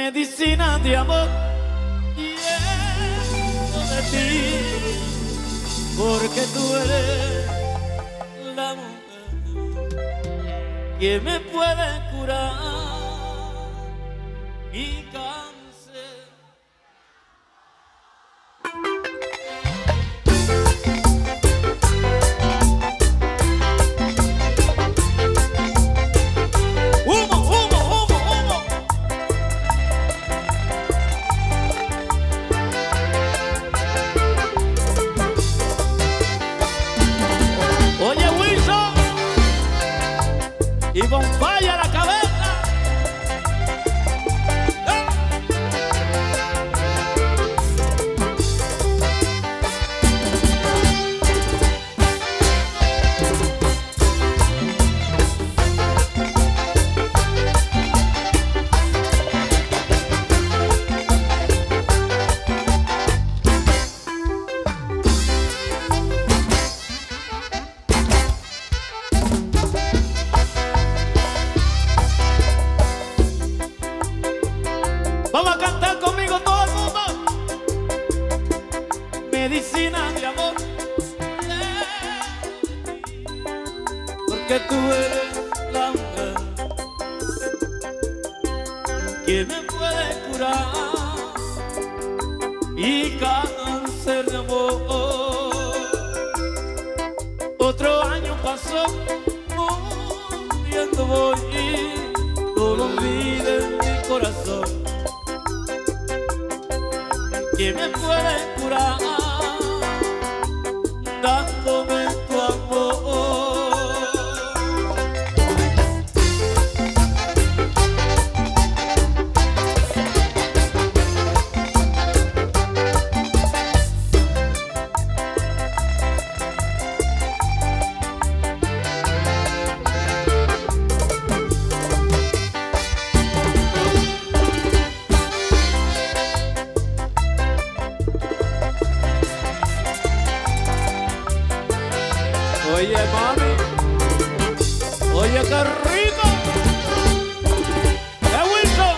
medicina de amor lleno de ti, porque tú eres la mujer que me puede curar mi cáncer. ¡Humo, humo, humo, humo! Oye, Wilson, y con falla la cabeza. Vamos a cantar conmigo todo el mundo. Medicina de amor, porque tú eres la mujer que me puede curar y cáncer de amor. Otro año pasó, muriendo voy y no lo olvides en mi corazón, que me puede curar dándome tu amor. Oye, mami, oye, qué rico. Wilson!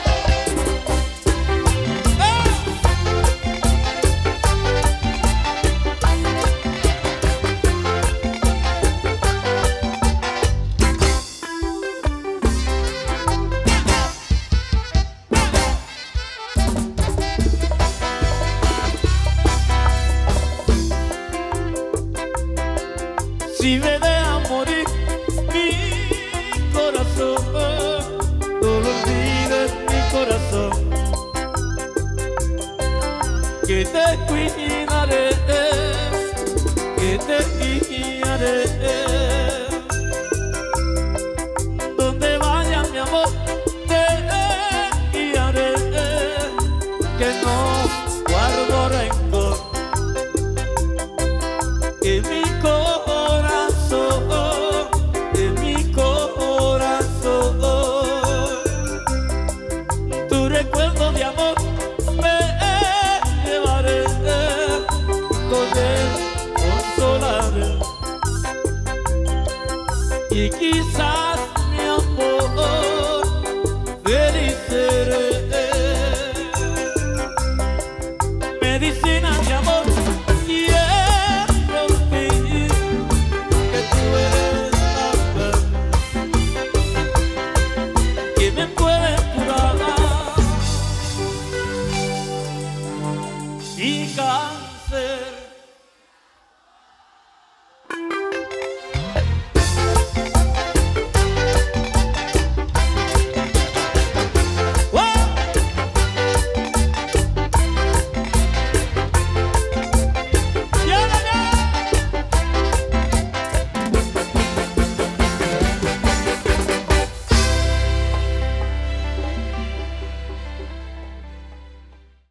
Si me deja morir mi corazón, no lo olvides mi corazón, que te cuidaré, que te